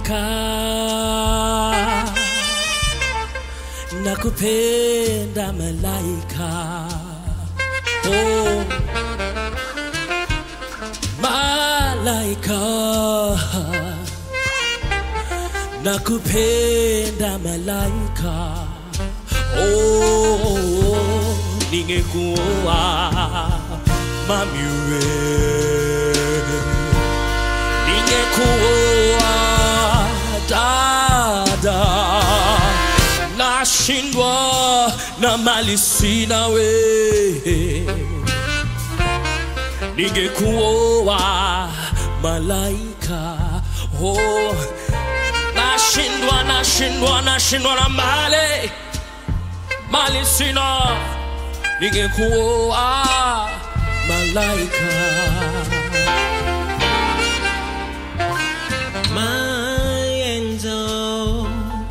malaika, nakupenda malaika, oh malaika, nakupenda malaika, oh ningekuwa mamiwe, ningekuwa dada, nashindwa na mali sina we, ningekuwa malaika, oh nashindwa na mali sina, ningekuwa malaika. My angel,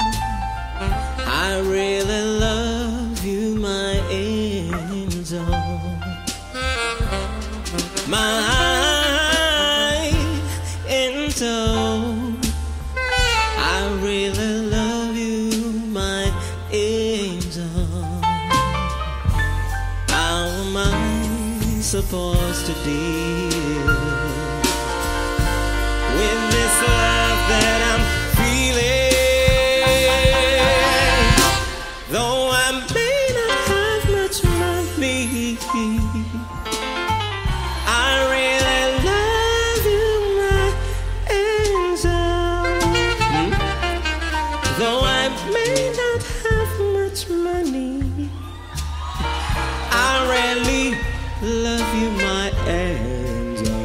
I really love you, my angel. My angel, I really love you, my angel. How am I supposed to deal with this love that I'm feeling? Though I may not have much money, I really love you, my angel. Though I may not have much money, I really love you, my angel.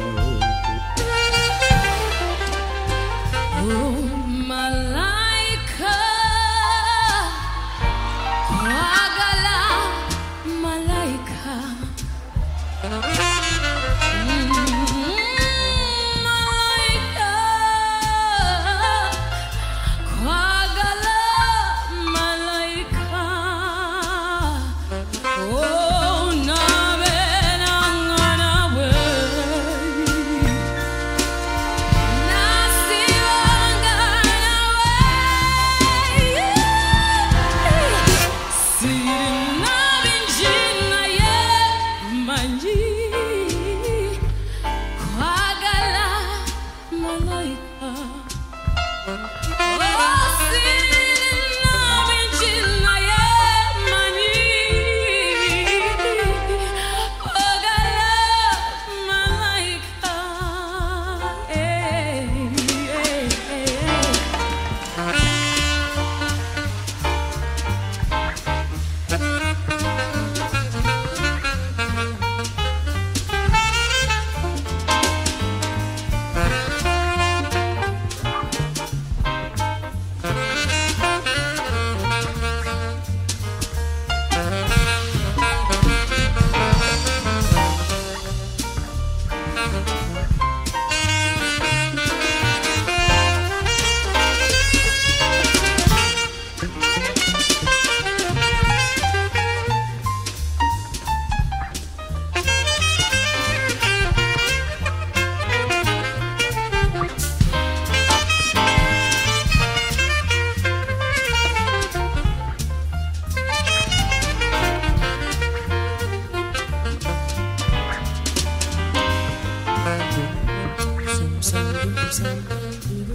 Oh, malaika, wagala malaika, malaika, wagala malaika, oh nabe nangana we.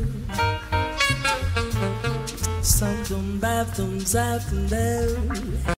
Something bad,